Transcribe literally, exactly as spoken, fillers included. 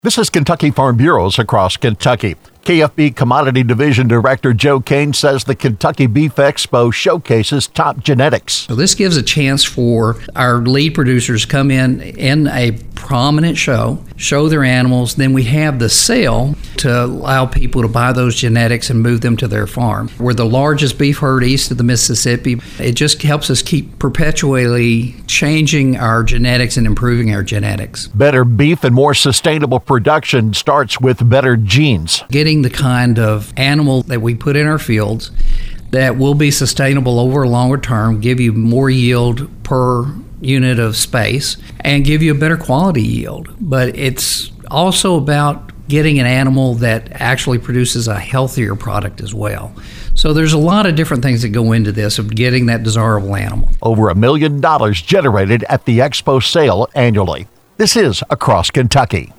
This is Kentucky Farm Bureaus across Kentucky. K F B Commodity Division Director Joe Kane says the Kentucky Beef Expo showcases top genetics. So this gives a chance for our lead producers to come in in a prominent show, show their animals, then we have the sale to allow people to buy those genetics and move them to their farm. We're the largest beef herd east of the Mississippi. It just helps us keep perpetually changing our genetics and improving our genetics. Better beef and more sustainable production starts with better genes. Getting the kind of animal that we put in our fields that will be sustainable over a longer term, give you more yield per unit of space, and give you a better quality yield. But it's also about getting an animal that actually produces a healthier product as well. So there's a lot of different things that go into this of getting that desirable animal. Over a million dollars generated at the Expo sale annually. This is Across Kentucky.